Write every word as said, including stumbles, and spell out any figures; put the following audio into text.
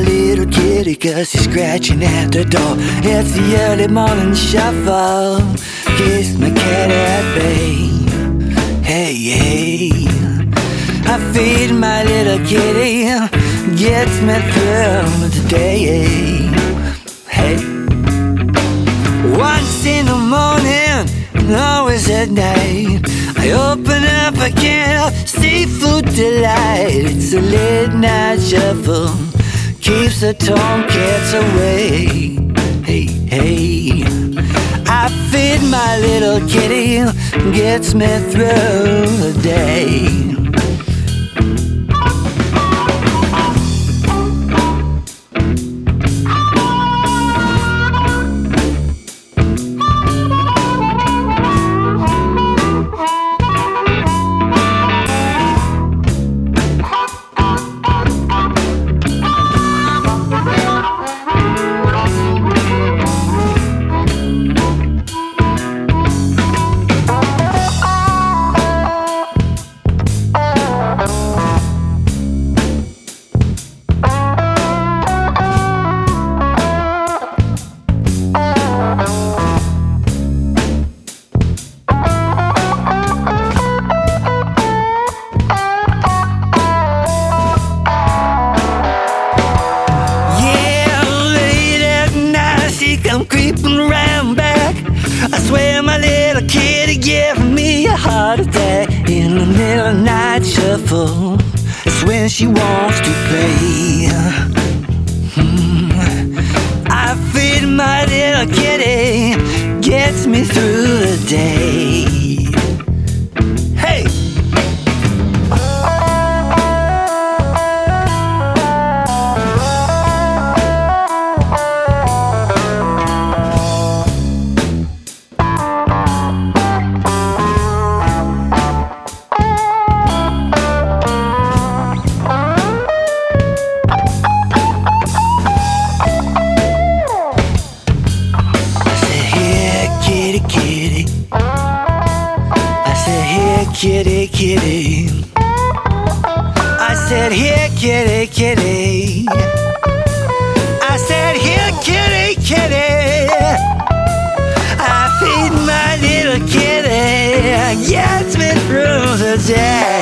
little kitty, 'cause he's scratching at the door. It's the early morning shuffle, keeps my cat at bay. Hey, hey, I feed my little kitty, gets me through the day. Hey, once in the morning and always at night, I open up a can of seafood delight. It's a late night shuffle, keeps the tomcats away. Hey, hey, I feed my little kitty, gets me through the day. I'm creeping around back. I swear my little kitty giving me a heart attack. In the middle of the night shuffle, it's when she wants to play. hmm. I feed my little kitty, gets me through the day. Hey! Kitty, I said, here, kitty, kitty. I said, here, kitty, kitty. I said, here, kitty, kitty. I feed my little kitty, gets me through the day.